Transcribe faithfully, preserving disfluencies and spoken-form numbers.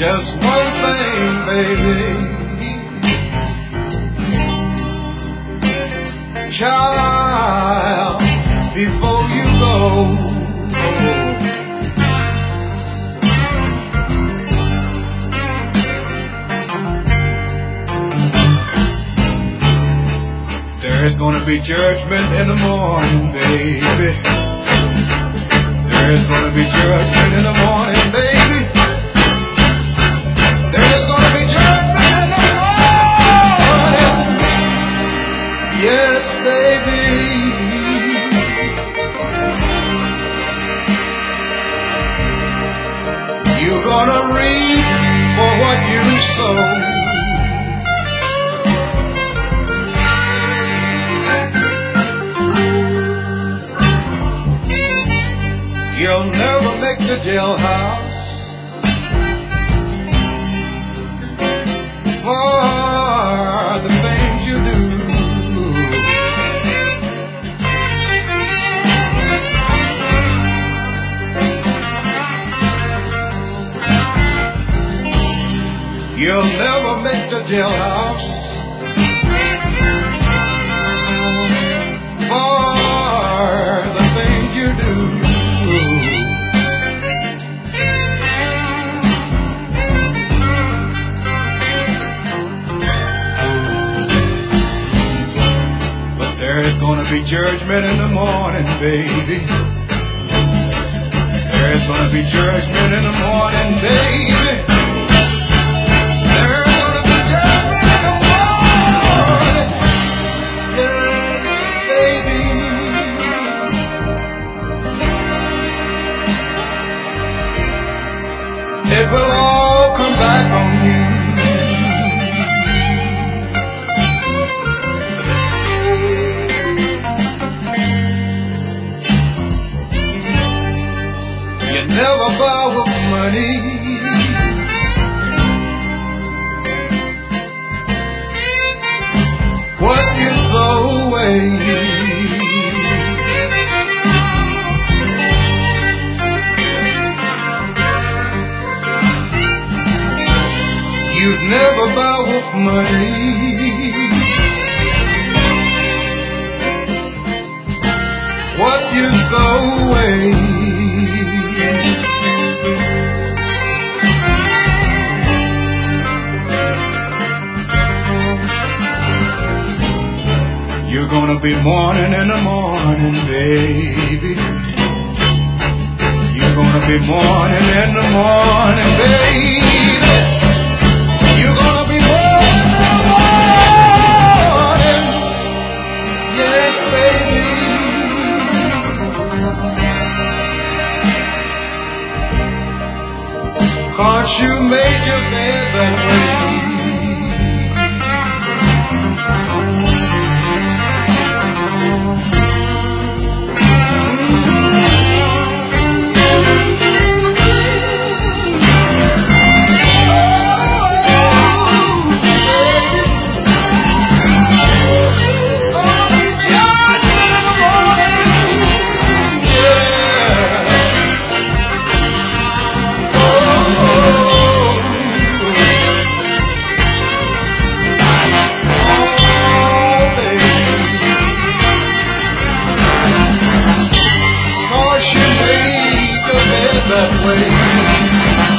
just one thing, baby. Child, before you go, there's gonna be judgment in the morning, baby. There's gonna be judgment in the morning, baby. There's gonna be judgment in the morning. Yes, baby. You're gonna reap for what you sow. You'll never make the jailhouse for the things you do. You'll never make the jailhouse for the things you do. There's gonna be judgment in the morning, baby. There's gonna be judgment in the morning, baby. There's gonna be judgment in the morning. Yes, baby. It will all come back on you. Never buy with money. What you throw away. You'd never buy with money. What you throw away. You're gonna be mourning in the morning, baby. You're gonna be mourning in the morning, baby. You're gonna be mourning in the morning. Yes, baby. Cause you made your bed that way. That way.